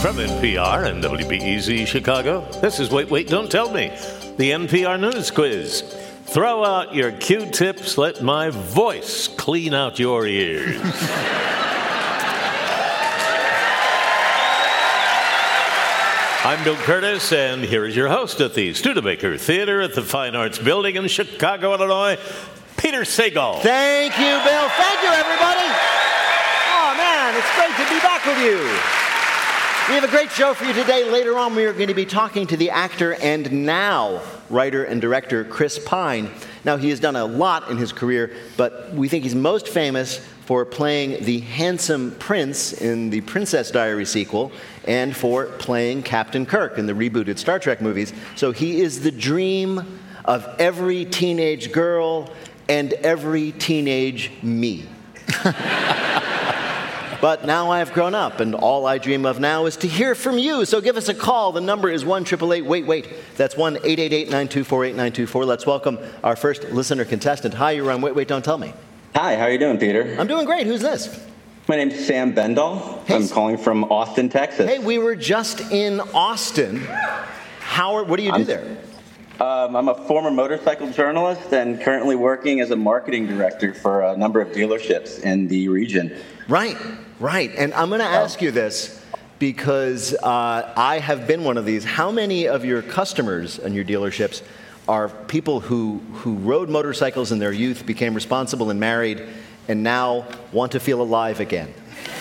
From NPR and WBEZ Chicago, this is Wait, Don't Tell Me, the NPR News Quiz. Throw out your Q-tips, let my voice clean out your ears. I'm Bill Curtis, and here is your host at the Studebaker Theater at the Fine Arts Building in Chicago, Illinois, Peter Sagal. Thank you, Bill. Thank you, everybody. Oh, man, it's great to be back with you. We have a great show for you today. Later on, we are going to be talking to the actor and now writer and director Chris Pine. Now, he has done a lot in his career, but we think he's most famous for playing the handsome prince in the Princess Diaries sequel and for playing Captain Kirk in the rebooted Star Trek movies. So he is the dream of every teenage girl and every teenage me. But now I have grown up, and all I dream of now is to hear from you. So give us a call. The number is 1-888-WAIT-WAIT. That's 1-888-924-8924. Let's welcome our first listener contestant. Hi, you're on Wait, Don't Tell Me. Hi, how are you doing, Peter? I'm doing great. Who's this? My name's Sam Bendall. Hey, I'm calling from Austin, Texas. Hey, we were just in Austin. What do you do there? I'm a former motorcycle journalist and currently working as a marketing director for a number of dealerships in the region. Right. And I'm going to ask you this because I have been one of these. How many of your customers and your dealerships are people who rode motorcycles in their youth, became responsible and married, and now want to feel alive again?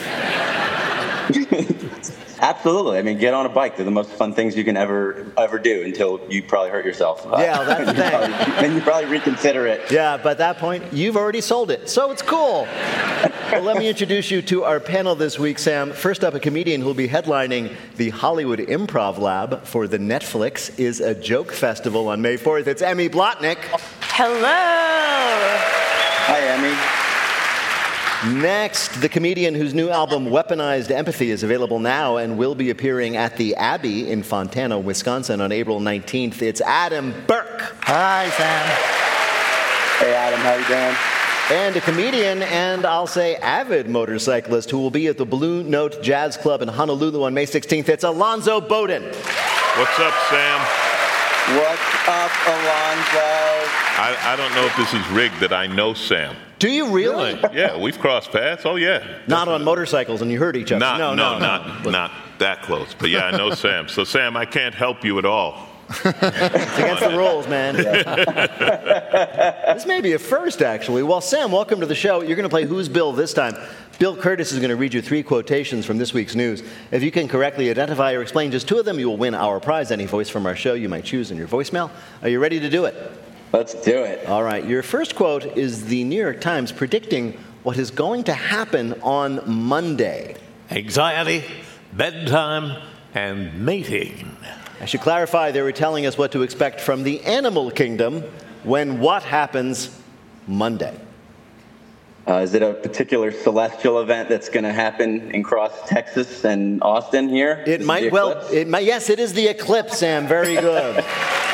Absolutely. I mean, get on a bike. They're the most fun things you can ever do until you probably hurt yourself. Yeah, that's the thing. Then you probably reconsider it. Yeah, but at that point, you've already sold it. So it's cool. Well, let me introduce you to our panel this week, Sam. First up, a comedian who will be headlining the Hollywood Improv Lab for the Netflix Is a Joke Festival on May 4th. It's Emmy Blotnick. Hello. Hi, Emmy. Next, the comedian whose new album, Weaponized Empathy, is available now and will be appearing at the Abbey in Fontana, Wisconsin on April 19th. It's Adam Burke. Hi, Sam. Hey, Adam, how you doing? And a comedian and, I'll say, avid motorcyclist who will be at the Blue Note Jazz Club in Honolulu on May 16th. It's Alonzo Bowden. What's up, Sam? What's up, Alonzo? I don't know if this is rigged that I know Sam. Do you really? Yeah, we've crossed paths. Oh, yeah. Not on motorcycles, and you heard each other. No, not that close. But yeah, I know Sam. So, Sam, I can't help you at all. It's against the rules, man. This may be a first, actually. Well, Sam, welcome to the show. You're going to play Who's Bill this time. Bill Curtis is going to read you 3 quotations from this week's news. If you can correctly identify or explain just 2 of them, you will win our prize. Any voice from our show you might choose in your voicemail. Are you ready to do it? Let's do it. All right. Your first quote is the New York Times predicting what is going to happen on Monday. Anxiety, bedtime, and mating. I should clarify, they were telling us what to expect from the animal kingdom when what happens Monday. Is it a particular celestial event that's going to happen across Texas and Austin here? It might well. Yes, it is the eclipse, Sam. Very good.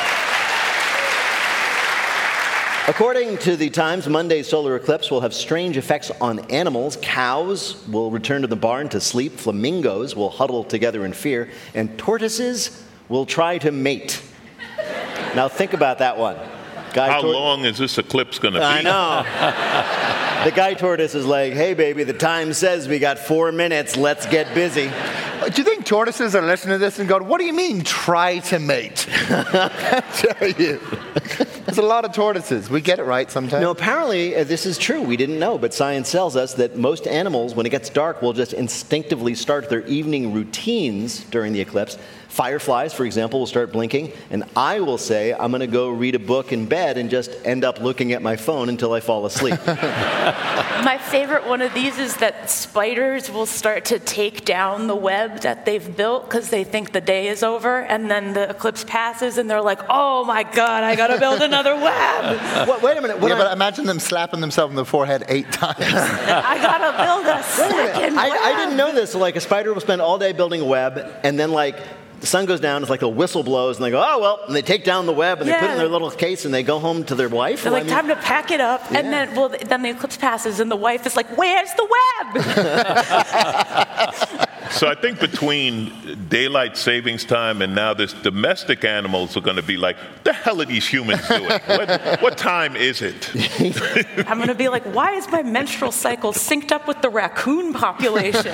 According to the Times, Monday's solar eclipse will have strange effects on animals. Cows will return to the barn to sleep. Flamingos will huddle together in fear. And tortoises will try to mate. Now think about that one. How long is this eclipse going to be? I know. The guy tortoise is like, hey, baby, the Times says we got 4 minutes. Let's get busy. Do you think tortoises are listening to this and go, what do you mean, try to mate? I tell you. There's a lot of tortoises. We get it right sometimes. No, apparently this is true. We didn't know, but science tells us that most animals, when it gets dark, will just instinctively start their evening routines during the eclipse. Fireflies, for example, will start blinking, and I will say I'm going to go read a book in bed and just end up looking at my phone until I fall asleep. My favorite one of these is that spiders will start to take down the web that they've built because they think the day is over, and then the eclipse passes and they're like, oh my God, I got to build another web. Wait a minute. But imagine them slapping themselves in the forehead 8 times. I got to build a second web. I didn't know this. So, like, a spider will spend all day building a web, and then, like, the sun goes down, it's like a whistle blows, and they go, oh, well, and they take down the web, and they put it in their little case, and they go home to their wife. They're like, time to pack it up, and then the eclipse passes, and the wife is like, where's the web? So I think between daylight savings time and now this domestic animals are going to be like, the hell are these humans doing? What time is it? I'm going to be like, why is my menstrual cycle synced up with the raccoon population?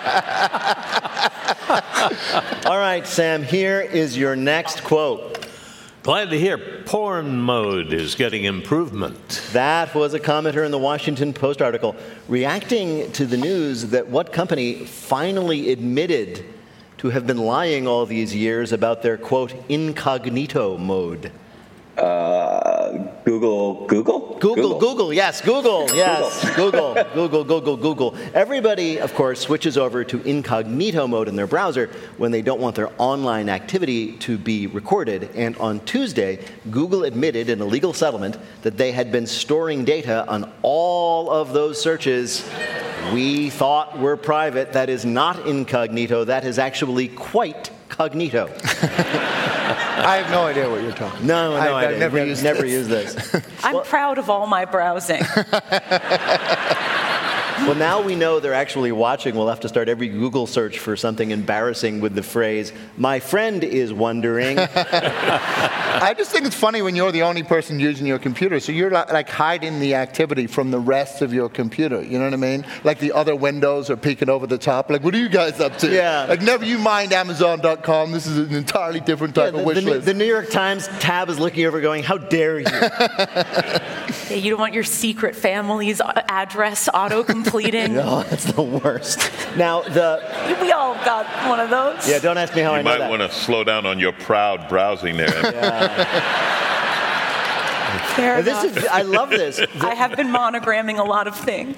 All right, Sam, here is your next quote. Glad to hear porn mode is getting improvement. That was a commenter in the Washington Post article reacting to the news that what company finally admitted to have been lying all these years about their, quote, incognito mode. Google, yes, Google. Everybody, of course, switches over to incognito mode in their browser when they don't want their online activity to be recorded. And on Tuesday, Google admitted in a legal settlement that they had been storing data on all of those searches we thought were private. That is not incognito. That is actually quite cognito. I have no idea what you're talking about. No idea. I've never used this. I'm proud of all my browsing. Well, now we know they're actually watching. We'll have to start every Google search for something embarrassing with the phrase, "My friend is wondering." I just think it's funny when you're the only person using your computer. So you're like hiding the activity from the rest of your computer. You know what I mean? Like the other windows are peeking over the top. Like, what are you guys up to? Yeah. Like, never you mind Amazon.com. This is an entirely different type of wish list. The New York Times tab is looking over going, how dare you? Yeah, you don't want your secret family's address auto-completing. No, that's the worst. Now, We all got one of those. Yeah, don't ask me how I You know might that. want to slow down on your proud browsing there. Fair This enough. is, I love this. I have been monogramming a lot of things.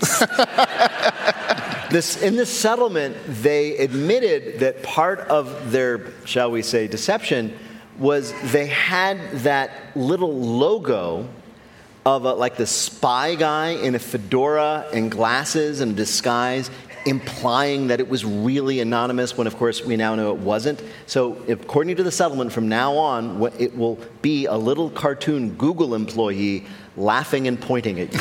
In this settlement, they admitted that part of their, shall we say, deception was they had that little logo of like the spy guy in a fedora and glasses and disguise, implying that it was really anonymous when, of course, we now know it wasn't. So according to the settlement, from now on, it will be a little cartoon Google employee laughing and pointing at you.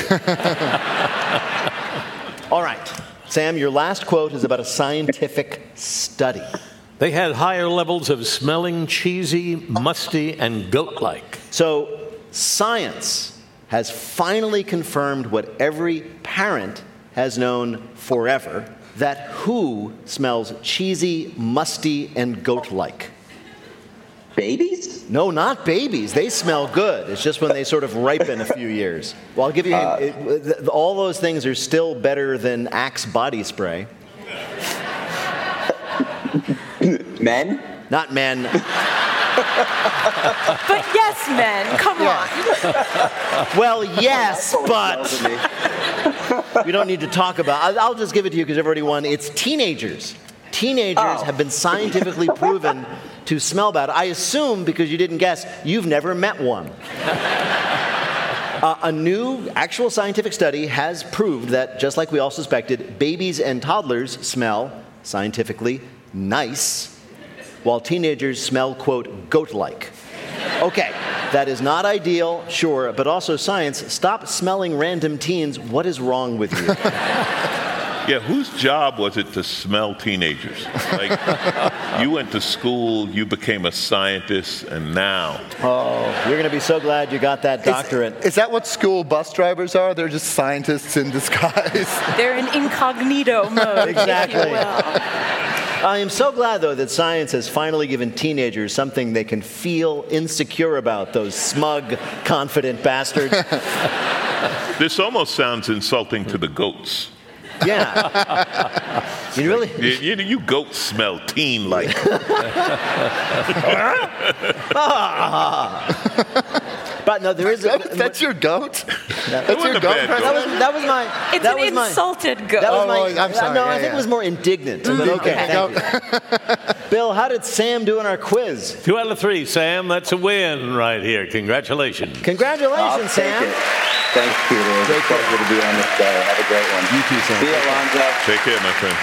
All right. Sam, your last quote is about a scientific study. They had higher levels of smelling cheesy, musty, and goat-like. So science has finally confirmed what every parent has known forever, that who smells cheesy, musty, and goat-like? Babies? No, not babies. They smell good. It's just when they sort of ripen a few years. Well, I'll give you all those things are still better than Axe body spray. Men? Not men. But yes, men, come on. Well, yes, but we don't need to talk about. I'll just give it to you because everybody won. It's teenagers. Teenagers have been scientifically proven to smell bad. I assume, because you didn't guess, you've never met one. A new actual scientific study has proved that, just like we all suspected, babies and toddlers smell, scientifically, nice, while teenagers smell, quote, goat-like. Okay, that is not ideal, sure, but also science. Stop smelling random teens. What is wrong with you? Yeah, whose job was it to smell teenagers? Like, you went to school, you became a scientist, and now. Oh, you're going to be so glad you got that doctorate. Is that what school bus drivers are? They're just scientists in disguise. They're in incognito mode. Exactly. If you will. I am so glad, though, that science has finally given teenagers something they can feel insecure about, those smug, confident bastards. This almost sounds insulting to the goats. Yeah. You really? You goats smell teen-like. But no, there is a... That's your goat? That's wasn't your a goat? bad goat. That was my... It's that an was my, insulted goat. That was my, I'm sorry. No, Yeah, I think yeah. it was more indignant. But okay, thank you. Bill, how did Sam do in our quiz? 2 out of 3, Sam. That's a win right here. Congratulations. Congratulations, Sam. Thanks, Peter. It's a Great pleasure to be on this show. Have a great one. You too, Sam. See you, Alonzo. Take care, my friend.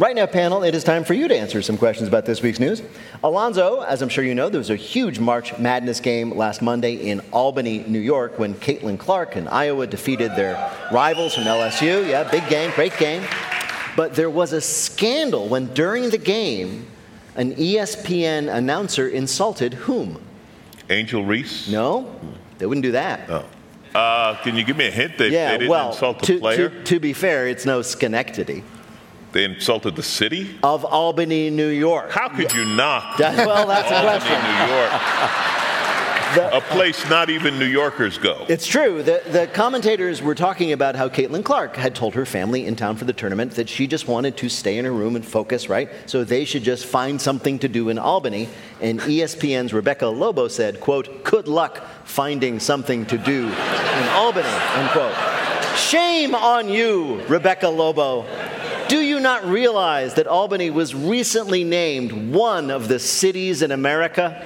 Right now, panel, it is time for you to answer some questions about this week's news. Alonzo, as I'm sure you know, there was a huge March Madness game last Monday in Albany, New York, when Caitlin Clark and Iowa defeated their rivals from LSU. Yeah, big game, great game. But there was a scandal when during the game, an ESPN announcer insulted whom? Angel Reese? No, they wouldn't do that. Oh. Can you give me a hint? They didn't insult the player? To be fair, it's no Schenectady. They insulted the city? Of Albany, New York. How could you not? Well, that's a question. New York. A place not even New Yorkers go. It's true. The commentators were talking about how Caitlin Clark had told her family in town for the tournament that she just wanted to stay in her room and focus, right? So they should just find something to do in Albany. And ESPN's Rebecca Lobo said, quote, "Good luck finding something to do in Albany," unquote. Shame on you, Rebecca Lobo. Do you not realize that Albany was recently named one of the cities in America?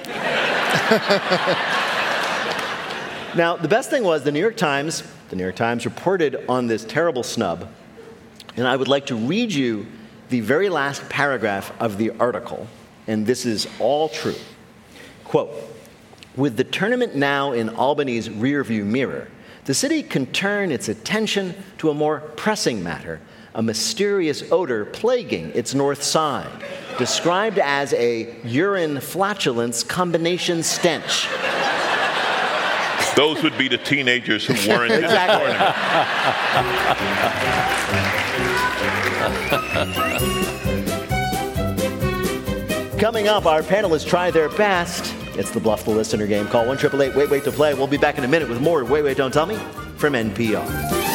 Now, the best thing was the New York Times reported on this terrible snub, and I would like to read you the very last paragraph of the article, and this is all true. Quote, "With the tournament now in Albany's rearview mirror, the city can turn its attention to a more pressing matter, a mysterious odor plaguing its north side, described as a urine flatulence combination stench." Those would be the teenagers who weren't in the tournament. Coming up, our panelists try their best. It's the Bluff the Listener game. Call 1-888-WAIT-WAIT to play. We'll be back in a minute with more Wait, Wait, Don't Tell Me from NPR.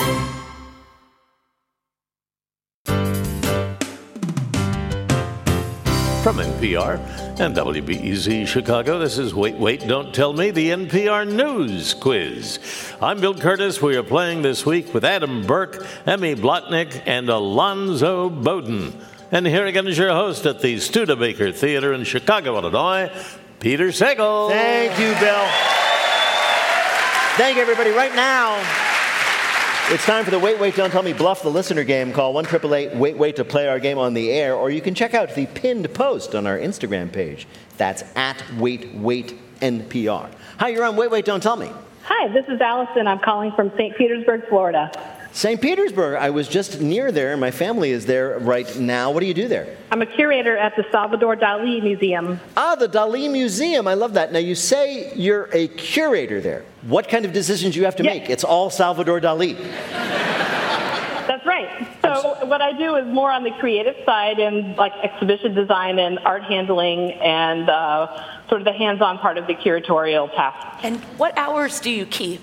From NPR and WBEZ Chicago, this is Wait, Wait, Don't Tell Me, the NPR News Quiz. I'm Bill Curtis. We are playing this week with Adam Burke, Emmy Blotnick, and Alonzo Bowden. And here again is your host at the Studebaker Theater in Chicago, Illinois, Peter Sagal. Thank you, Bill. Thank you, everybody. Right now, it's time for the Wait, Wait, Don't Tell Me Bluff the Listener game. Call 1-888-WAIT-WAIT to play our game on the air, or you can check out the pinned post on our Instagram page. That's @WaitWaitNPR. Hi, you're on Wait, Wait, Don't Tell Me. Hi, this is Allison. I'm calling from St. Petersburg, Florida. St. Petersburg. I was just near there. My family is there right now. What do you do there? I'm a curator at the Salvador Dali Museum. Ah, the Dali Museum. I love that. Now, you say you're a curator there. What kind of decisions do you have to make? It's all Salvador Dali. That's right. So what I do is more on the creative side and like exhibition design and art handling and sort of the hands-on part of the curatorial task. And what hours do you keep?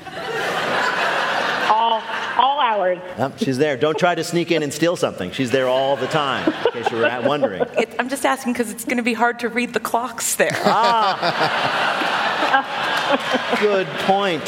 All hours. She's there. Don't try to sneak in and steal something. She's there all the time, in case you were wondering. I'm just asking because it's going to be hard to read the clocks there. Good point.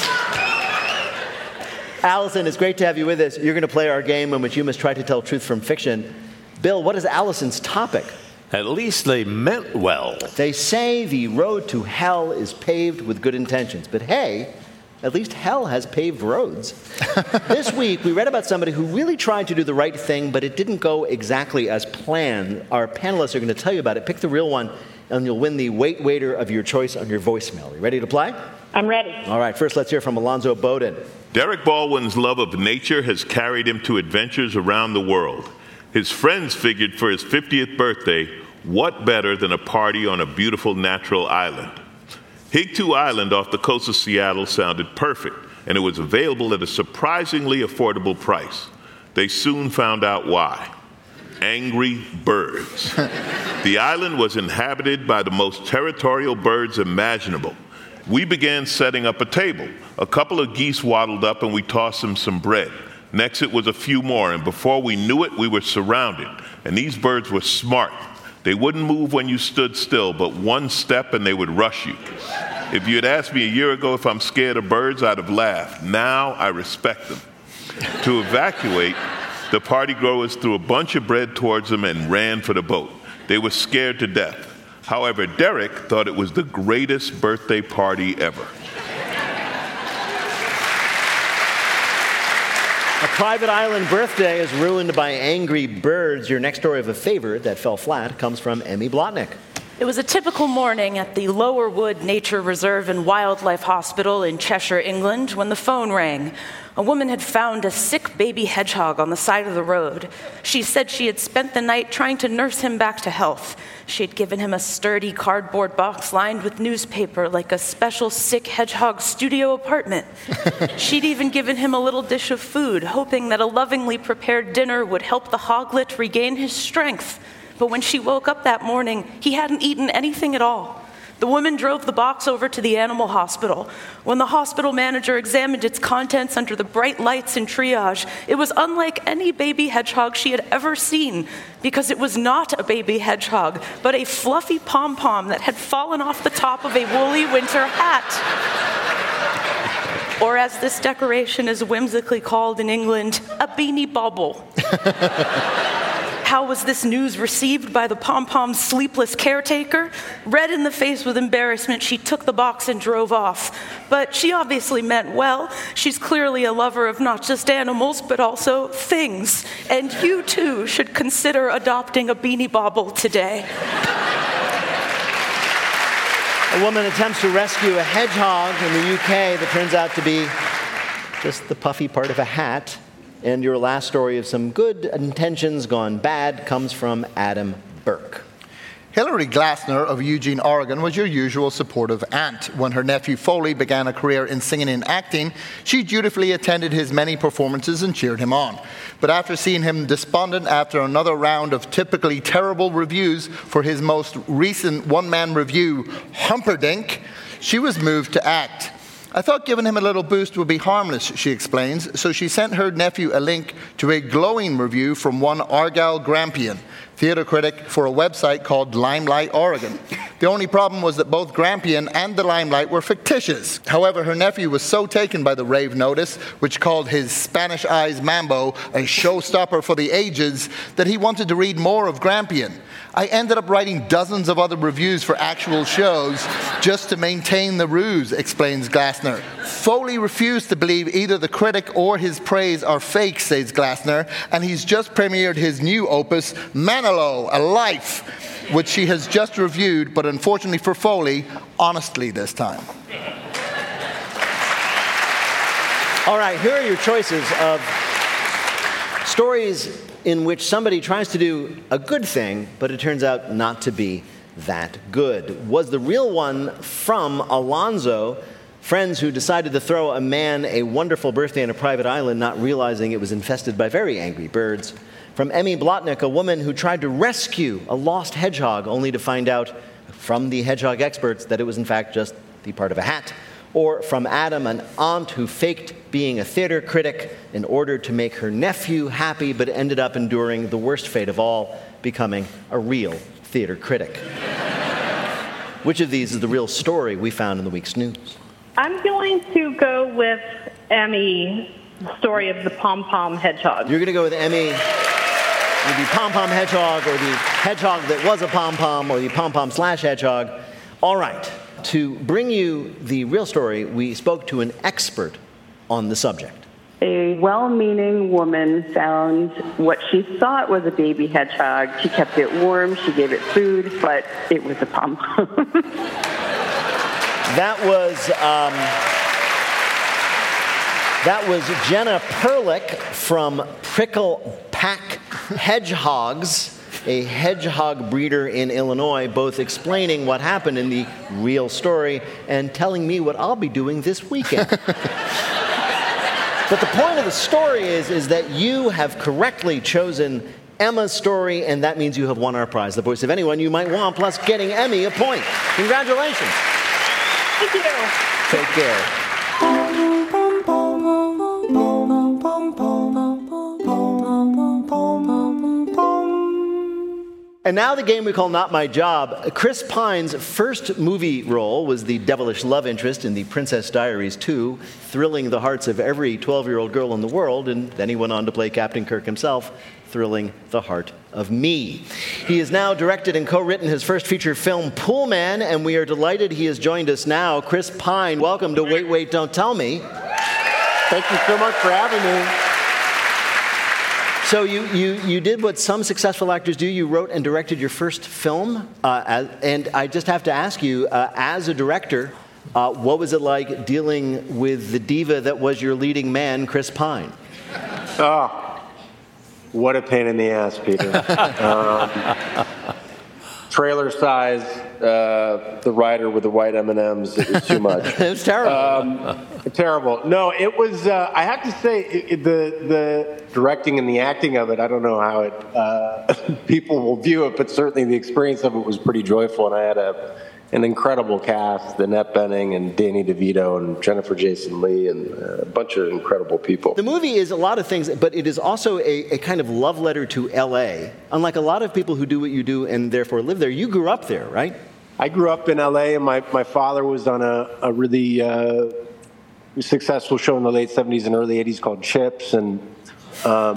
Allison, it's great to have you with us. You're going to play our game in which you must try to tell truth from fiction. Bill, what is Allison's topic? At least they meant well. They say the road to hell is paved with good intentions. But hey, at least hell has paved roads. This week, we read about somebody who really tried to do the right thing, but it didn't go exactly as planned. Our panelists are going to tell you about it. Pick the real one, and you'll win the Wait Waiter of your choice on your voicemail. You ready to play? I'm ready. All right, first let's hear from Alonzo Bowden. Derek Baldwin's love of nature has carried him to adventures around the world. His friends figured for his 50th birthday, what better than a party on a beautiful natural island? Higtu Island off the coast of Seattle sounded perfect, and it was available at a surprisingly affordable price. They soon found out why. Angry birds. The island was inhabited by the most territorial birds imaginable. We began setting up a table. A couple of geese waddled up and we tossed them some bread. Next it was a few more, and before we knew it, we were surrounded. And these birds were smart. They wouldn't move when you stood still, but one step and they would rush you. If you had asked me a year ago if I'm scared of birds, I'd have laughed. Now I respect them. To evacuate, the party growers threw a bunch of bread towards them and ran for the boat. They were scared to death. However, Derek thought it was the greatest birthday party ever. A private island birthday is ruined by angry birds. Your next story of a favorite that fell flat comes from Emmy Blotnick. It was a typical morning at the Lower Wood Nature Reserve and Wildlife Hospital in Cheshire, England, when the phone rang. A woman had found a sick baby hedgehog on the side of the road. She said she had spent the night trying to nurse him back to health. She had given him a sturdy cardboard box lined with newspaper, like a special sick hedgehog studio apartment. She'd even given him a little dish of food, hoping that a lovingly prepared dinner would help the hoglet regain his strength. But when she woke up that morning, he hadn't eaten anything at all. The woman drove the box over to the animal hospital. When the hospital manager examined its contents under the bright lights in triage, it was unlike any baby hedgehog she had ever seen, because it was not a baby hedgehog, but a fluffy pom-pom that had fallen off the top of a woolly winter hat. Or as this decoration is whimsically called in England, a beanie bobble. How was this news received by the pom-pom's sleepless caretaker? Red in the face with embarrassment, she took the box and drove off. But she obviously meant well. She's clearly a lover of not just animals, but also things. And you, too, should consider adopting a beanie bobble today. A woman attempts to rescue a hedgehog in the UK that turns out to be just the puffy part of a hat. And your last story of some good intentions gone bad comes from Adam Burke. Hilary Glassner of Eugene, Oregon was your usual supportive aunt. When her nephew Foley began a career in singing and acting, she dutifully attended his many performances and cheered him on. But after seeing him despondent after another round of typically terrible reviews for his most recent one-man review, Humperdinck, she was moved to act. I thought giving him a little boost would be harmless, she explains, so she sent her nephew a link to a glowing review from one Argyle Grampian, theater critic for a website called Limelight Oregon. The only problem was that both Grampian and the Limelight were fictitious. However, her nephew was so taken by the rave notice, which called his Spanish Eyes Mambo a showstopper for the ages, that he wanted to read more of Grampian. I ended up writing dozens of other reviews for actual shows just to maintain the ruse, explains Glassner. Foley refused to believe either the critic or his praise are fake, says Glassner, and he's just premiered his new opus, Manilow, A Life, which she has just reviewed, but unfortunately for Foley, honestly this time. All right, here are your choices of stories in which somebody tries to do a good thing, but it turns out not to be that good. Was the real one from Alonzo, friends who decided to throw a man a wonderful birthday on a private island, not realizing it was infested by very angry birds? From Emmy Blotnick, a woman who tried to rescue a lost hedgehog, only to find out from the hedgehog experts that it was in fact just the part of a hat? Or from Adam, an aunt who faked being a theater critic in order to make her nephew happy, but ended up enduring the worst fate of all, becoming a real theater critic. Which of these is the real story we found in the week's news? I'm going to go with Emmy, the story of the pom-pom hedgehog. You're going to go with Emmy, the pom-pom hedgehog, or the hedgehog that was a pom-pom, or the pom-pom/hedgehog. All right. To bring you the real story, we spoke to an expert on the subject. A well-meaning woman found what she thought was a baby hedgehog. She kept it warm, she gave it food, but it was a pom-pom. That was Jenna Perlich from Prickle Pack Hedgehogs, a hedgehog breeder in Illinois, both explaining what happened in the real story and telling me what I'll be doing this weekend. But the point of the story is that you have correctly chosen Emma's story, and that means you have won our prize, the voice of anyone you might want, plus getting Emmy a point. Congratulations. Thank you. Take care. And now the game we call Not My Job. Chris Pine's first movie role was the devilish love interest in The Princess Diaries 2, thrilling the hearts of every 12-year-old girl in the world, and then he went on to play Captain Kirk himself, thrilling the heart of me. He has now directed and co-written his first feature film, Pool Man, and we are delighted he has joined us now. Chris Pine, welcome to Wait, Wait, Don't Tell Me. Thank you so much for having me. So you did what some successful actors do. You wrote and directed your first film. And I just have to ask you, as a director, what was it like dealing with the diva that was your leading man, Chris Pine? Oh, what a pain in the ass, Peter. Trailer size, the rider with the white M&Ms, it was too much. It was terrible. Terrible. No, it was, I have to say, the directing and the acting of it, I don't know how it people will view it, but certainly the experience of it was pretty joyful, and I had an incredible cast, Annette Bening and Danny DeVito and Jennifer Jason Leigh and a bunch of incredible people. The movie is a lot of things, but it is also a kind of love letter to L.A. Unlike a lot of people who do what you do and therefore live there, you grew up there, right? I grew up in L.A., and my father was on a really successful show in the late 70s and early 80s called Chips. And wow,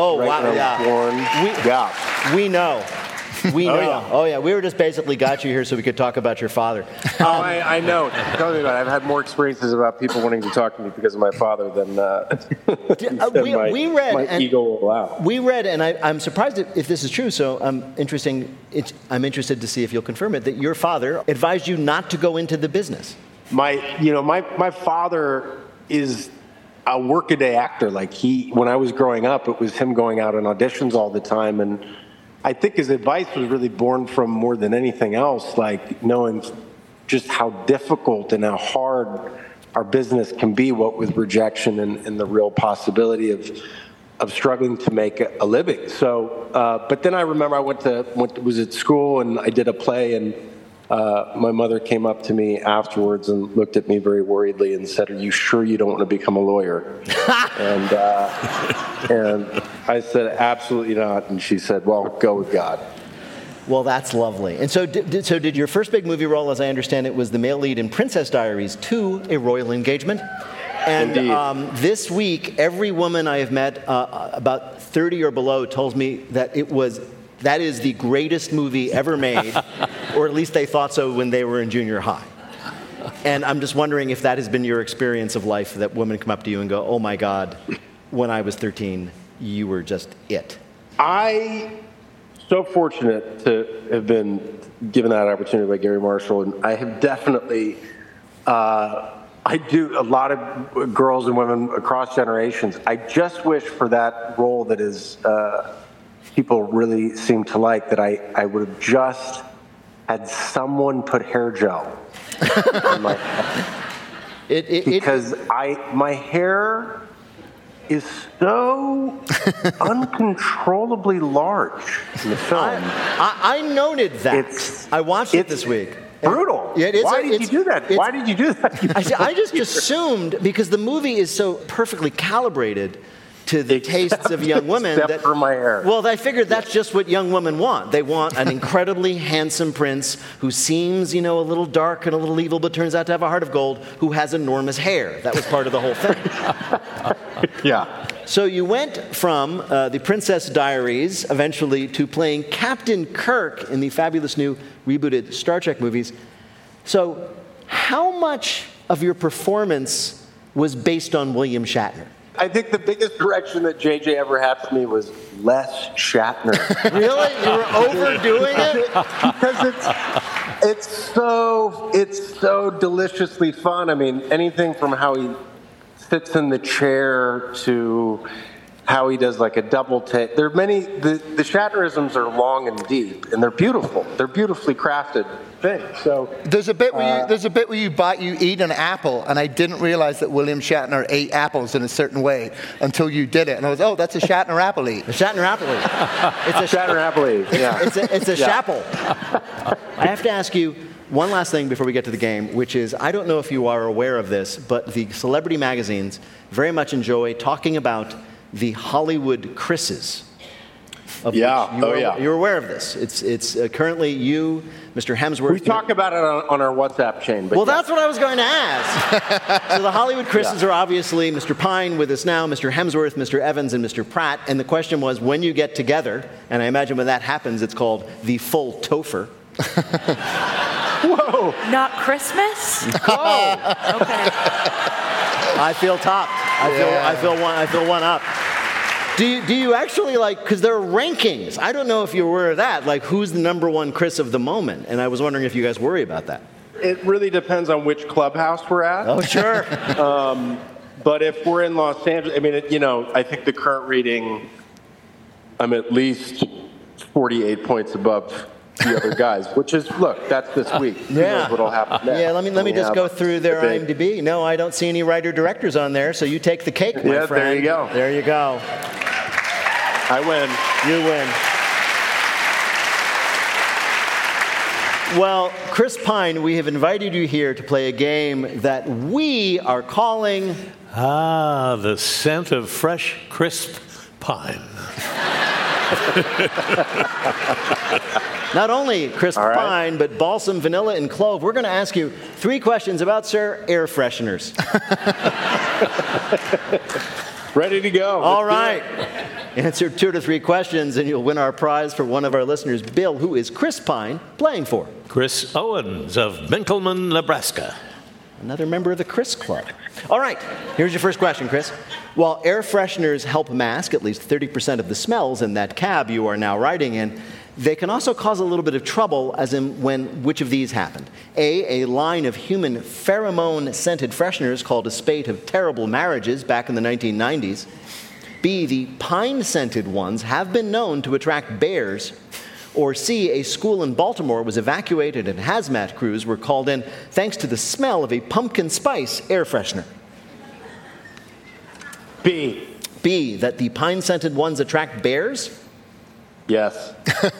yeah. We know. We know. Oh, yeah. We were just basically got you here so we could talk about your father. I know. Tell me about it. I've had more experiences about people wanting to talk to me because of my father than we read, my ego will allow. We read, and I'm surprised if this is true, so I'm interested to see if you'll confirm it, that your father advised you not to go into the business. My father is a workaday actor. Like when I was growing up, it was him going out on auditions all the time, and I think his advice was really born from more than anything else, like knowing just how difficult and how hard our business can be, what with rejection and the real possibility of struggling to make a living. So, but then I remember I was at school and I did a play, and my mother came up to me afterwards and looked at me very worriedly and said, "Are you sure you don't want to become a lawyer?" and I said, "Absolutely not." And she said, "Well, go with God." Well, that's lovely. And so did your first big movie role, as I understand it, was the male lead in Princess Diaries 2, A Royal Engagement. And this week, every woman I have met, about 30 or below, tells me that that is the greatest movie ever made, or at least they thought so when they were in junior high. And I'm just wondering if that has been your experience of life, that women come up to you and go, "Oh my God, when I was 13, you were just it." I'm so fortunate to have been given that opportunity by Gary Marshall, and I have definitely, I do a lot of girls and women across generations. I just wish for that role that is people really seem to like, that I would have just had someone put hair gel on my head. Because my hair is so uncontrollably large in the film. I noted that. I watched it this week. Brutal. Yeah, Why did you do that? Why did you do that? I just assumed, because the movie is so perfectly calibrated to the tastes of young women. Except for my hair. Well, I figured that's just what young women want. They want an incredibly handsome prince who seems, a little dark and a little evil, but turns out to have a heart of gold, who has enormous hair. That was part of the whole thing. Yeah. So you went from the Princess Diaries, eventually, to playing Captain Kirk in the fabulous new rebooted Star Trek movies. So how much of your performance was based on William Shatner? I think the biggest direction that JJ ever had for me was less Shatner. Really? You were overdoing it? Because it's so deliciously fun. I mean, anything from how he sits in the chair to how he does like a double take. There are many, the Shatnerisms are long and deep, and they're beautiful. They're beautifully crafted things. So there's a bit where you eat an apple, and I didn't realize that William Shatner ate apples in a certain way until you did it, and I was, oh, that's a Shatner apple eat. A Shatner apple eat. It's a Shatner apple eat. Yeah. It's a chapel. I have to ask you one last thing before we get to the game, which is, I don't know if you are aware of this, but the celebrity magazines very much enjoy talking about the Hollywood Chris's. You're aware of this. It's currently you, Mr. Hemsworth. We talk about it on our WhatsApp chain. But well, that's what I was going to ask. So the Hollywood Chris's are obviously Mr. Pine with us now, Mr. Hemsworth, Mr. Evans, and Mr. Pratt. And the question was, when you get together, and I imagine when that happens, it's called the full Topher. Whoa! Not Christmas? Whoa! Okay. I feel topped. I feel one up. Do you actually because there are rankings. I don't know if you're aware of that, like who's the number one Chris of the moment. And I was wondering if you guys worry about that. It really depends on which clubhouse we're at. Oh, sure. But if we're in Los Angeles, I mean, I think the current reading, I'm at least 48 points above the other guys, which is, look, that's this week. Who knows what'll happen next? Yeah, let me just go through their IMDb. No, I don't see any writer-directors on there, so you take the cake, my friend. There you go. There you go. I win. You win. Well, Chris Pine, we have invited you here to play a game that we are calling... the scent of fresh, crisp pine. Not only crisp pine, but balsam, vanilla, and clove. We're going to ask you 3 questions about, sir, air fresheners. Ready to go. All right. Answer 2 to 3 questions, and you'll win our prize for one of our listeners, Bill, who is Chris Pine playing for. Chris Owens of Benkelman, Nebraska. Another member of the Chris Club. All right, here's your first question, Chris. While air fresheners help mask at least 30% of the smells in that cab you are now riding in, they can also cause a little bit of trouble, as in which of these happened? A line of human pheromone-scented fresheners called A Spate of Terrible Marriages back in the 1990s. B, the pine-scented ones have been known to attract bears. Or C, a school in Baltimore was evacuated and hazmat crews were called in thanks to the smell of a pumpkin spice air freshener. B, that the pine-scented ones attract bears? Yes.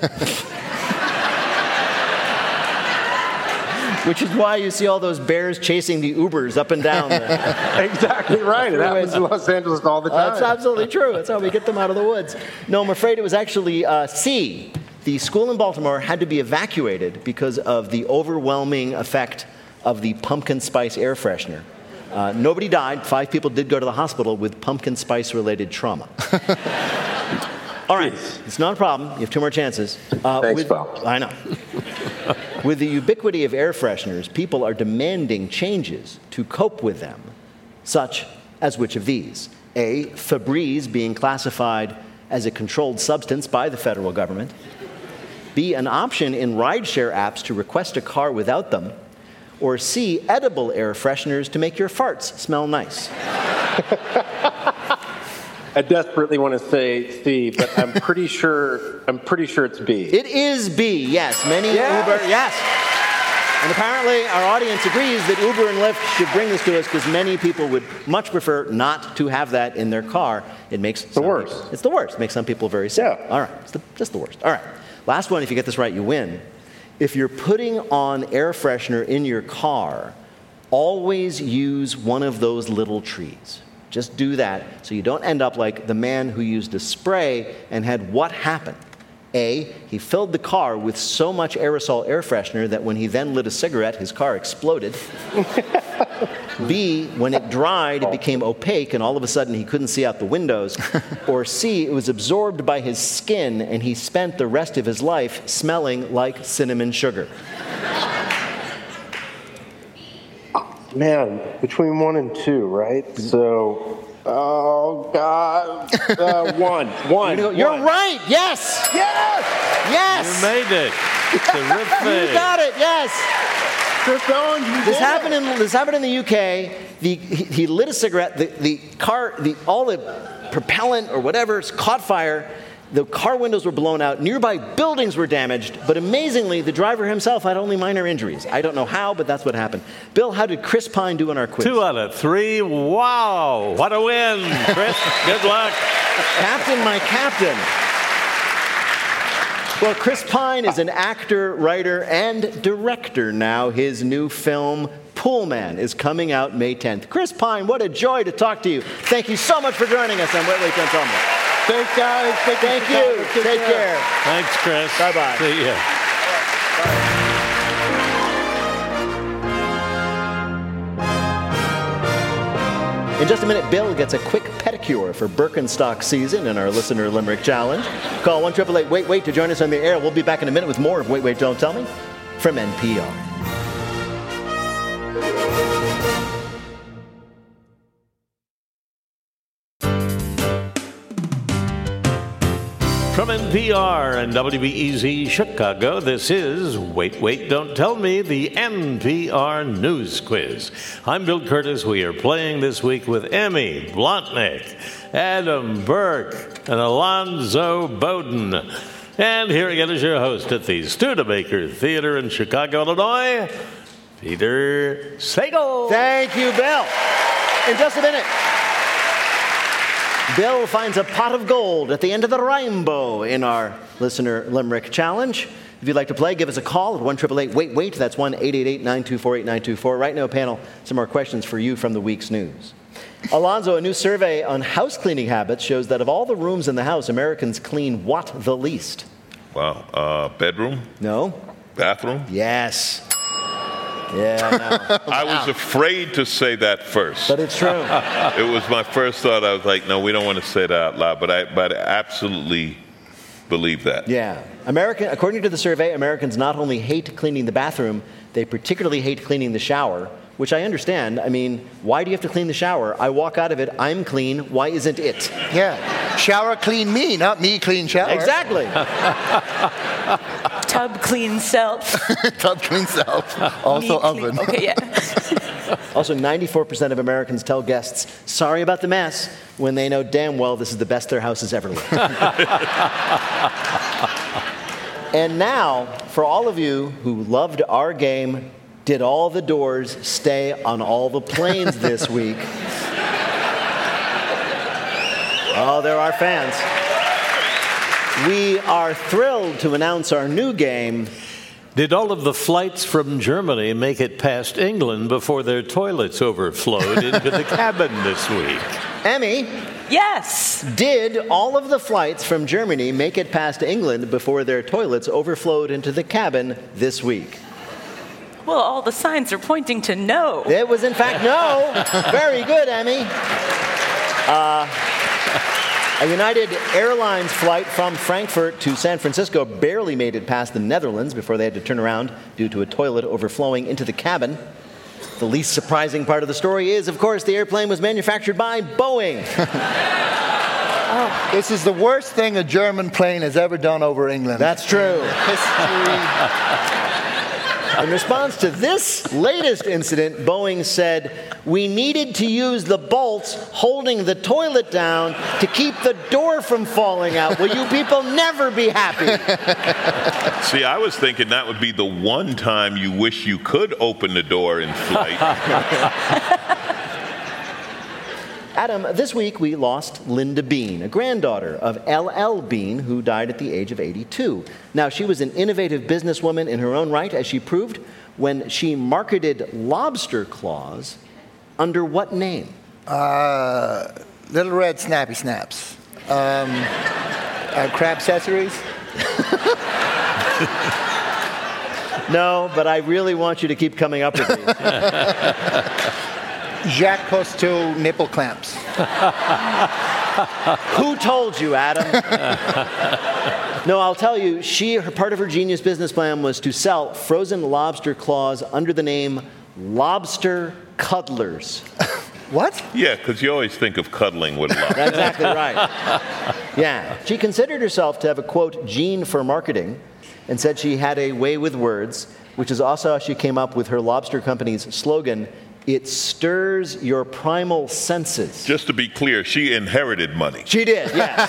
Which is why you see all those bears chasing the Ubers up and down. Exactly right. It happens in Los Angeles all the time. That's absolutely true. That's how we get them out of the woods. No, I'm afraid it was actually C. The school in Baltimore had to be evacuated because of the overwhelming effect of the pumpkin spice air freshener. Nobody died. 5 people did go to the hospital with pumpkin spice-related trauma. All right, it's not a problem. You have 2 more chances. Thanks, Bob. I know. With the ubiquity of air fresheners, people are demanding changes to cope with them, such as which of these? A, Febreze being classified as a controlled substance by the federal government. B, an option in rideshare apps to request a car without them. Or C, edible air fresheners to make your farts smell nice. I desperately want to say C, but I'm pretty sure it's B. It is B, yes. Many Uber, yes. And apparently our audience agrees that Uber and Lyft should bring this to us because many people would much prefer not to have that in their car. It makes the worst. It's the worst. It makes some people very sick. Yeah. All right, it's just the worst. All right, last one. If you get this right, you win. If you're putting on air freshener in your car, always use one of those little trees. Just do that so you don't end up like the man who used a spray and had what happen? A, he filled the car with so much aerosol air freshener that when he then lit a cigarette, his car exploded. B, when it dried, it became opaque and all of a sudden he couldn't see out the windows. Or C, it was absorbed by his skin and he spent the rest of his life smelling like cinnamon sugar. Man, between 1 and 2, right? So, oh God, 1. You're right. Yes. Yes. Yes. You made it. Terrific. You got it. Yes. Chris Owens, This happened in the UK. He lit a cigarette. The car, all the propellant or whatever caught fire. The car windows were blown out. Nearby buildings were damaged. But amazingly, the driver himself had only minor injuries. I don't know how, but that's what happened. Bill, how did Chris Pine do in our quiz? 2 out of 3. Wow. What a win, Chris. Good luck. Captain, my captain. Well, Chris Pine is an actor, writer, and director now. His new film, Pool Man, is coming out May 10th. Chris Pine, what a joy to talk to you. Thank you so much for joining us on Wait, Wait, Don't Tell Me. Thanks, guys. Thank you. Take care. Thanks, Chris. Bye-bye. See ya. In just a minute, Bill gets a quick pedicure for Birkenstock season in our Listener Limerick Challenge. Call 1-888-WAIT-WAIT to join us on the air. We'll be back in a minute with more of Wait, Wait, Don't Tell Me from NPR. From NPR and WBEZ Chicago, this is Wait, Wait, Don't Tell Me, the NPR News Quiz. I'm Bill Curtis. We are playing this week with Emmy Blotnick, Adam Burke, and Alonzo Bowden. And here again is your host at the Studebaker Theater in Chicago, Illinois, Peter Sagal. Thank you, Bill. In just a minute, Bill finds a pot of gold at the end of the rainbow in our Listener Limerick Challenge. If you'd like to play, give us a call at 1-888-WAIT-WAIT. That's 1-888-924-8924. Right now, panel, some more questions for you from the week's news. Alonzo, a new survey on house cleaning habits shows that of all the rooms in the house, Americans clean what the least? Wow. Bedroom? No. Bathroom? Yes. Yeah, no. I was afraid to say that first. But it's true. It was my first thought. I was like, no, we don't want to say that out loud. But I absolutely believe that. Yeah. According to the survey, Americans not only hate cleaning the bathroom, they particularly hate cleaning the shower, which I understand. I mean, why do you have to clean the shower? I walk out of it, I'm clean. Why isn't it? Yeah. Shower clean me, not me clean shower. Exactly. Tub clean self. Tub clean self. Also oven. Okay, yeah. Also, 94% of Americans tell guests, sorry about the mess, when they know damn well this is the best their house has ever looked. And now, for all of you who loved our game, did all the doors stay on all the planes this week? Oh, there are fans. We are thrilled to announce our new game. Did all of the flights from Germany make it past England before their toilets overflowed into the cabin this week? Emmy? Yes. Did all of the flights from Germany make it past England before their toilets overflowed into the cabin this week? Well, all the signs are pointing to no. It was, in fact, no. Very good, Emmy. A United Airlines flight from Frankfurt to San Francisco barely made it past the Netherlands before they had to turn around due to a toilet overflowing into the cabin. The least surprising part of the story is, of course, the airplane was manufactured by Boeing. This is the worst thing a German plane has ever done over England. That's true. History. In response to this latest incident, Boeing said, we needed to use the bolts holding the toilet down to keep the door from falling out. Will you people never be happy? See, I was thinking that would be the one time you wish you could open the door in flight. Adam, this week we lost Linda Bean, a granddaughter of L.L. Bean, who died at the age of 82. Now, she was an innovative businesswoman in her own right, as she proved when she marketed lobster claws under what name? Little Red Snappy Snaps. Crab accessories? No, but I really want you to keep coming up with these. Jacques Cousteau nipple clamps. Who told you, Adam? No, I'll tell you, part of her genius business plan was to sell frozen lobster claws under the name Lobster Cuddlers. What? Yeah, because you always think of cuddling with lobster. That's exactly right. Yeah. She considered herself to have a, quote, gene for marketing, and said she had a way with words, which is also how she came up with her lobster company's slogan, it stirs your primal senses. Just to be clear, she inherited money. She did, yes.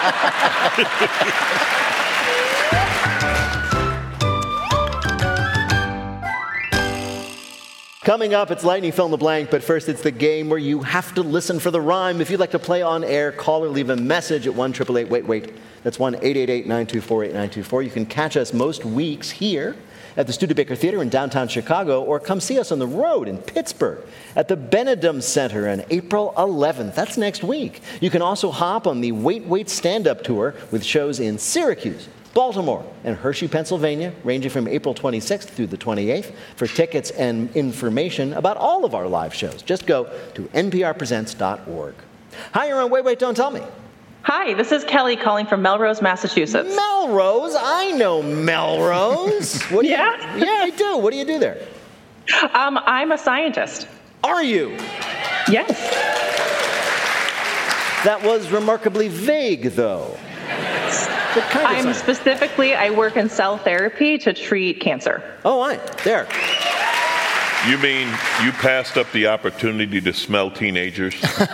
Coming up, it's Lightning Fill in the Blank, but first it's the game where you have to listen for the rhyme. If you'd like to play on air, call or leave a message at 1-888-WAIT-WAIT. That's 1-888-924-8924. You can catch us most weeks here at the Studebaker Theater in downtown Chicago, or come see us on the road in Pittsburgh at the Benedum Center on April 11th. That's next week. You can also hop on the Wait, Wait stand-up tour with shows in Syracuse, Baltimore, and Hershey, Pennsylvania, ranging from April 26th through the 28th. For tickets and information about all of our live shows, just go to nprpresents.org. Hi, you're on Wait, Wait, Don't Tell Me. Hi, this is Kelly calling from Melrose, Massachusetts. Melrose? I know Melrose. What do Yeah? Yeah, I do. What do you do there? I'm a scientist. Are you? Yes. That was remarkably vague, though. I work in cell therapy to treat cancer. Oh, there. You mean you passed up the opportunity to smell teenagers?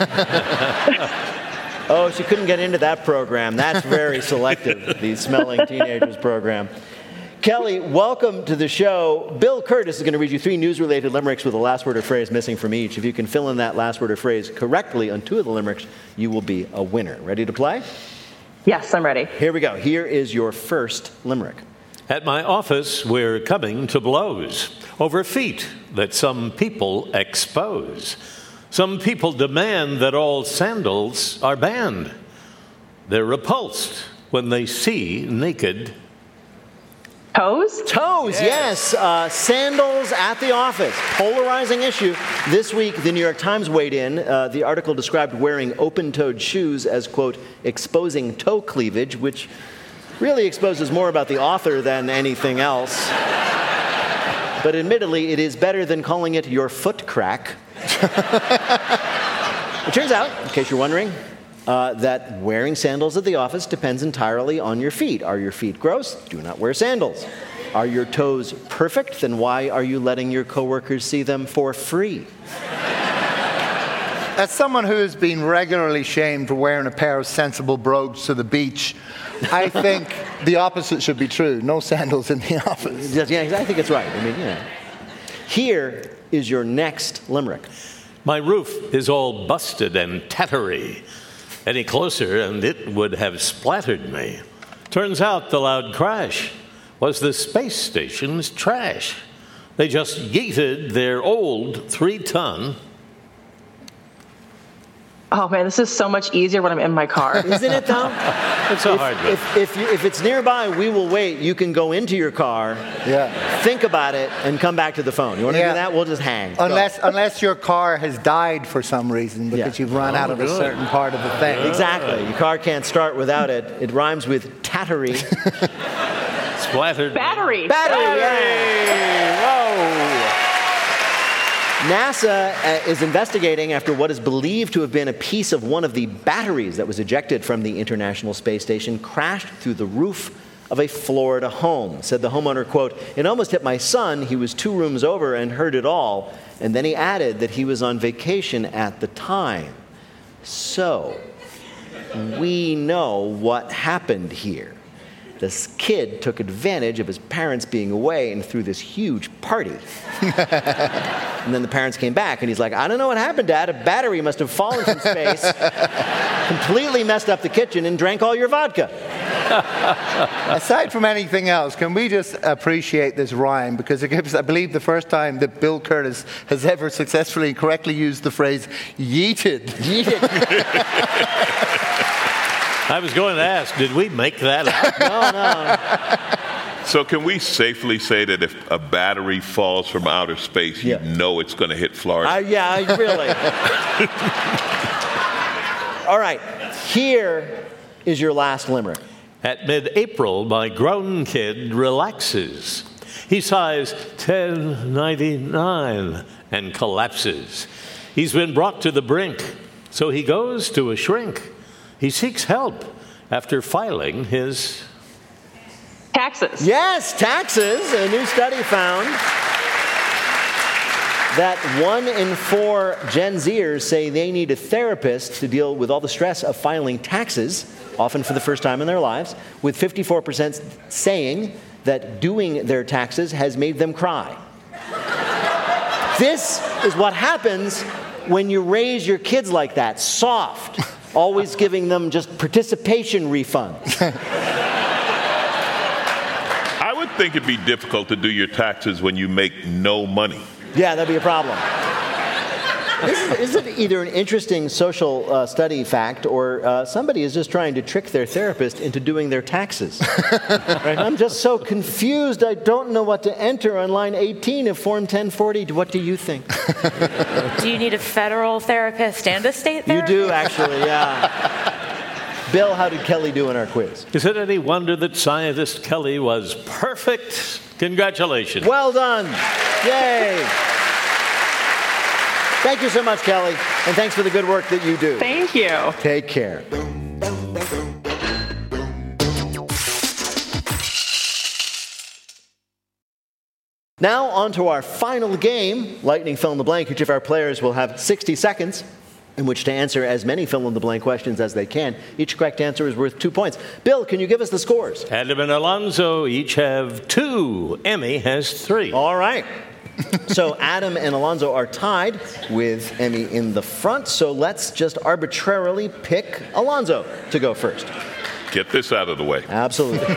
Oh, she couldn't get into that program. That's very selective, the Smelling Teenagers program. Kelly, welcome to the show. Bill Curtis is going to read you 3 news-related limericks with a last word or phrase missing from each. If you can fill in that last word or phrase correctly on 2 of the limericks, you will be a winner. Ready to play? Yes, I'm ready. Here we go. Here is your first limerick. At my office, we're coming to blows over feet that some people expose. Some people demand that all sandals are banned. They're repulsed when they see naked toes? Toes, yes. Sandals at the office. Polarizing issue. This week, the New York Times weighed in. The article described wearing open-toed shoes as, quote, exposing toe cleavage, which really exposes more about the author than anything else. But admittedly, it is better than calling it your foot crack. It turns out, in case you're wondering, that wearing sandals at the office depends entirely on your feet. Are your feet gross? Do not wear sandals. Are your toes perfect? Then why are you letting your coworkers see them for free? As someone who has been regularly shamed for wearing a pair of sensible brogues to the beach, I think the opposite should be true. No sandals in the office. Yeah, I think it's right. I mean, Here is your next limerick. My roof is all busted and tattery. Any closer and it would have splattered me. Turns out the loud crash was the space station's trash. They just yeeted their old 3-ton. Oh man, this is so much easier when I'm in my car. Isn't it though? It's a hard one. If it's nearby, we will wait. You can go into your car, think about it, and come back to the phone. You want to do that? We'll just hang. Unless your car has died for some reason because you've run out of a certain part of the thing. Exactly. Your car can't start without it. It rhymes with tattery. Splattered. Battery. Yeah. Whoa. NASA is investigating after what is believed to have been a piece of one of the batteries that was ejected from the International Space Station crashed through the roof of a Florida home. Said the homeowner, quote, "It almost hit my son. He was 2 rooms over and heard it all." And then he added that he was on vacation at the time. So, we know what happened here. This kid took advantage of his parents being away and threw this huge party. And then the parents came back, and he's like, "I don't know what happened, Dad. A battery must have fallen from space, completely messed up the kitchen, and drank all your vodka." Aside from anything else, can we just appreciate this rhyme? Because it gives, I believe, the first time that Bill Curtis has ever successfully and correctly used the phrase yeeted. I was going to ask, did we make that up? No. So can we safely say that if a battery falls from outer space, you know it's going to hit Florida? Really. All right, here is your last limerick. At mid-April, my grown kid relaxes. He sighs $10.99 and collapses. He's been brought to the brink, so he goes to a shrink. He seeks help after filing his taxes. Yes, taxes. A new study found that 1 in 4 Gen Zers say they need a therapist to deal with all the stress of filing taxes, often for the first time in their lives, with 54% saying that doing their taxes has made them cry. This is what happens when you raise your kids like that, soft. Always giving them just participation refunds. I would think it'd be difficult to do your taxes when you make no money. Yeah, that'd be a problem. This is either an interesting social study fact or somebody is just trying to trick their therapist into doing their taxes. Right? I'm just so confused. I don't know what to enter on line 18 of Form 1040. What do you think? Do you need a federal therapist and a state therapist? You do, actually, yeah. Bill, how did Kelly do in our quiz? Is it any wonder that scientist Kelly was perfect? Congratulations. Well done. Yay. Thank you so much, Kelly, and thanks for the good work that you do. Thank you. Take care. Now, on to our final game, Lightning Fill in the Blank. Each of our players will have 60 seconds in which to answer as many fill-in-the-blank questions as they can. Each correct answer is worth 2 points. Bill, can you give us the scores? Adam and Alonzo each have 2. Emmy has 3. All right. So Adam and Alonzo are tied with Emmy in the front. So let's just arbitrarily pick Alonzo to go first. Get this out of the way. Absolutely.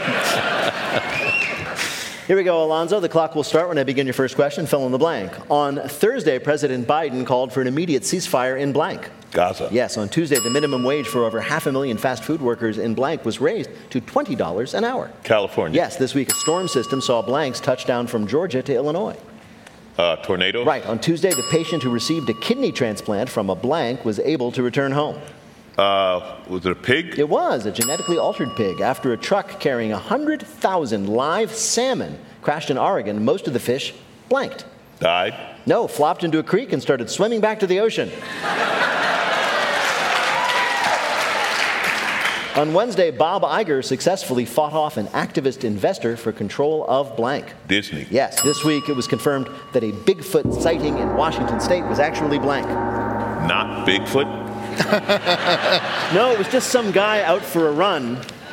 Here we go, Alonzo. The clock will start when I begin your first question. Fill in the blank. On Thursday, President Biden called for an immediate ceasefire in blank. Gaza. Yes, on Tuesday, the minimum wage for over 500,000 fast food workers in blank was raised to $20 an hour. California. Yes, this week a storm system saw blanks touch down from Georgia to Illinois. Tornado. Right. On Tuesday, the patient who received a kidney transplant from a blank was able to return home. Was it a pig? It was a genetically altered pig. After a truck carrying 100,000 live salmon crashed in Oregon, most of the fish blanked. Died? No, flopped into a creek and started swimming back to the ocean. On Wednesday, Bob Iger successfully fought off an activist investor for control of blank. Disney. Yes, this week it was confirmed that a Bigfoot sighting in Washington state was actually blank. Not Bigfoot? No, it was just some guy out for a run.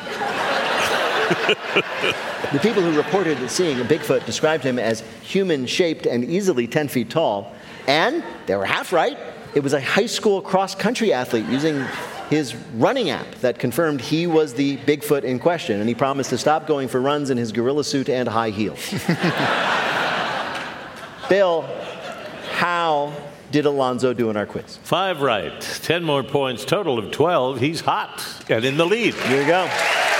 The people who reported seeing a Bigfoot described him as human-shaped and easily 10 feet tall. And they were half right. It was a high school cross-country athlete using his running app that confirmed he was the Bigfoot in question. And he promised to stop going for runs in his gorilla suit and high heels. Bill, how did Alonzo do in our quiz? 5 right. 10 more points. Total of 12. He's hot and in the lead. Here you go.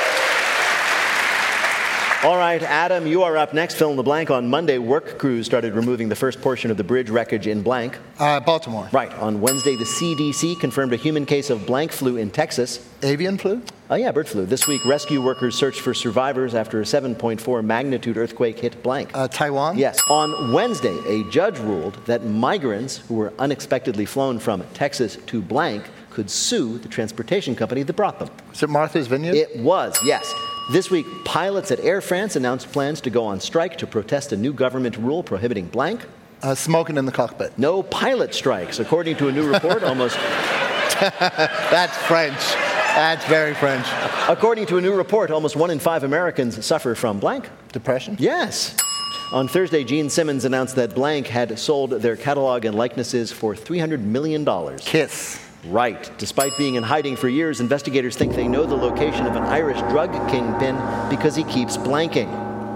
All right, Adam, you are up next. Fill in the blank. On Monday, work crews started removing the first portion of the bridge wreckage in blank. Baltimore. Right. On Wednesday, the CDC confirmed a human case of blank flu in Texas. Avian flu? Oh, yeah, bird flu. This week, rescue workers searched for survivors after a 7.4 magnitude earthquake hit blank. Taiwan? Yes. On Wednesday, a judge ruled that migrants who were unexpectedly flown from Texas to blank could sue the transportation company that brought them. Was it Martha's Vineyard? It was, yes. This week, pilots at Air France announced plans to go on strike to protest a new government rule prohibiting blank. Smoking in the cockpit. No pilot strikes. According to a new report, almost... That's French. That's very French. According to a new report, almost 1 in 5 Americans suffer from blank. Depression? Yes. On Thursday, Gene Simmons announced that blank had sold their catalog and likenesses for $300 million. Kiss. Right. Despite being in hiding for years, investigators think they know the location of an Irish drug kingpin because he keeps blanking.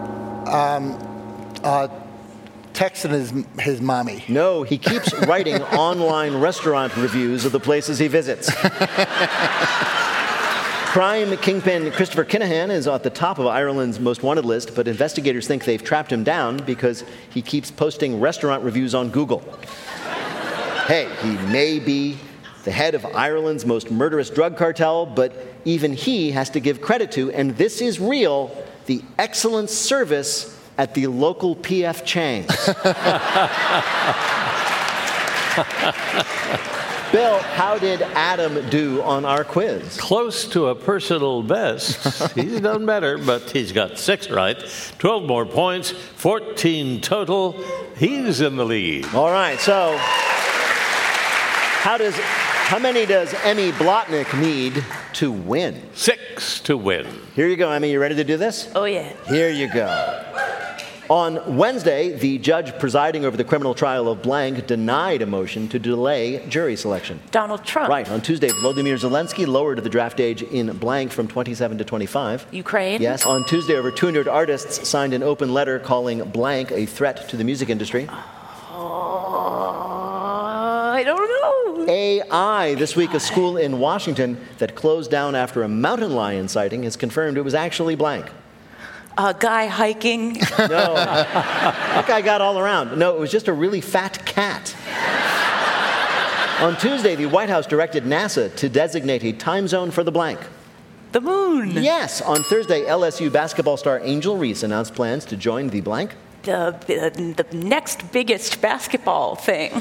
Texting his mommy. No, he keeps writing online restaurant reviews of the places he visits. Crime kingpin Christopher Kinahan is at the top of Ireland's most wanted list, but investigators think they've trapped him down because he keeps posting restaurant reviews on Google. Hey, he may be the head of Ireland's most murderous drug cartel, but even he has to give credit to, and this is real, the excellent service at the local P.F. Chang's. Bill, how did Adam do on our quiz? Close to a personal best. He's done better, but he's got 6 right. 12 more points, 14 total. He's in the lead. All right, so how many does Emmy Blotnick need to win? 6 to win. Here you go, Emmy. You ready to do this? Oh, yeah. Here you go. On Wednesday, the judge presiding over the criminal trial of blank denied a motion to delay jury selection. Donald Trump. Right. On Tuesday, Volodymyr Zelensky lowered the draft age in blank from 27 to 25. Ukraine. Yes. On Tuesday, over 200 artists signed an open letter calling blank a threat to the music industry. I don't know. AI. This week, a school in Washington that closed down after a mountain lion sighting has confirmed it was actually blank. A guy hiking. No. That guy got all around. No, it was just a really fat cat. On Tuesday, the White House directed NASA to designate a time zone for the blank. The moon. Yes. On Thursday, LSU basketball star Angel Reese announced plans to join the blank. The next biggest basketball thing.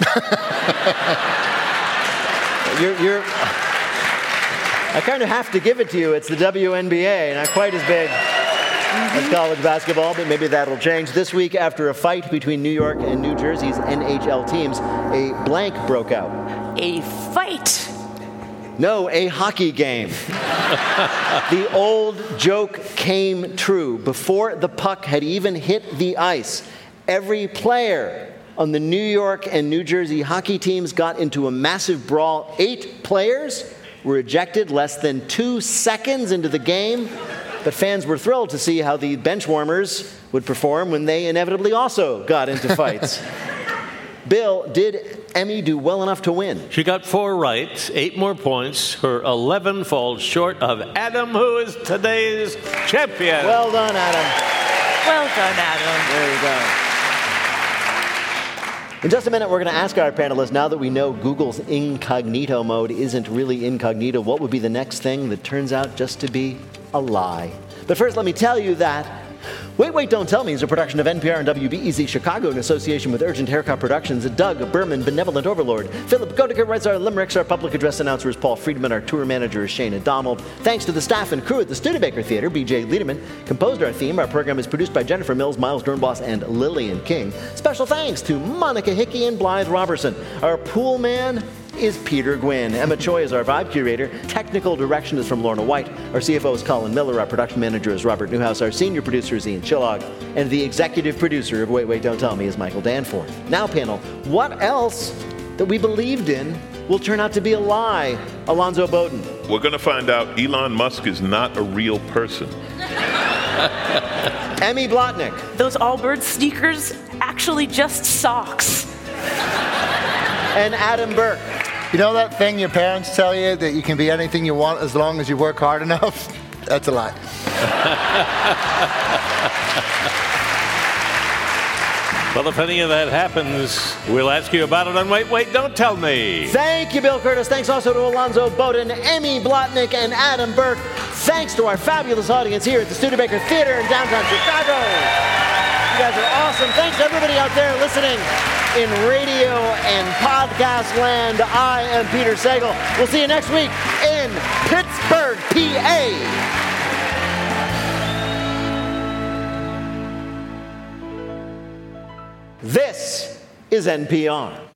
I kind of have to give it to you. It's the WNBA, not quite as big. That's college basketball, but maybe that'll change. This week, after a fight between New York and New Jersey's NHL teams, a blank broke out. A fight. No, a hockey game. The old joke came true. Before the puck had even hit the ice, every player on the New York and New Jersey hockey teams got into a massive brawl. 8 players were ejected less than 2 seconds into the game. But fans were thrilled to see how the bench warmers would perform when they inevitably also got into fights. Bill, did Emmy do well enough to win? She got 4 right, 8 more points. Her 11 falls short of Adam, who is today's champion. Well done, Adam. Well done, Adam. There you go. In just a minute, we're going to ask our panelists, now that we know Google's incognito mode isn't really incognito, what would be the next thing that turns out just to be a lie? But first, let me tell you that Wait, Wait, Don't Tell Me is a production of NPR and WBEZ Chicago in association with Urgent Haircut Productions. Doug Berman, Benevolent Overlord. Philip Goedeke writes our limericks. Our public address announcer is Paul Friedman. Our tour manager is Shana Donald. Thanks to the staff and crew at the Studebaker Theater. BJ Liederman composed our theme. Our program is produced by Jennifer Mills, Miles Dernbos, and Lillian King. Special thanks to Monica Hickey and Blythe Robertson. Our pool man is Peter Gwynn. Emma Choi is our vibe curator. Technical direction is from Lorna White. Our CFO is Colin Miller. Our production manager is Robert Newhouse. Our senior producer is Ian Chillog. And the executive producer of Wait, Wait, Don't Tell Me is Michael Danforth. Now, panel, what else that we believed in will turn out to be a lie? Alonzo Bowden. We're going to find out Elon Musk is not a real person. Emmy Blotnick. Those Allbirds sneakers actually just socks. And Adam Burke. You know that thing your parents tell you that you can be anything you want as long as you work hard enough? That's a lie. Well, if any of that happens, we'll ask you about it on Wait, Wait, Don't Tell Me. Thank you, Bill Curtis. Thanks also to Alonzo Bowden, Emmy Blotnick, and Adam Burke. Thanks to our fabulous audience here at the Studebaker Theater in downtown Chicago. You guys are awesome. Thanks to everybody out there listening in radio and podcast land. I am Peter Sagal. We'll see you next week in Pittsburgh, PA. This is NPR.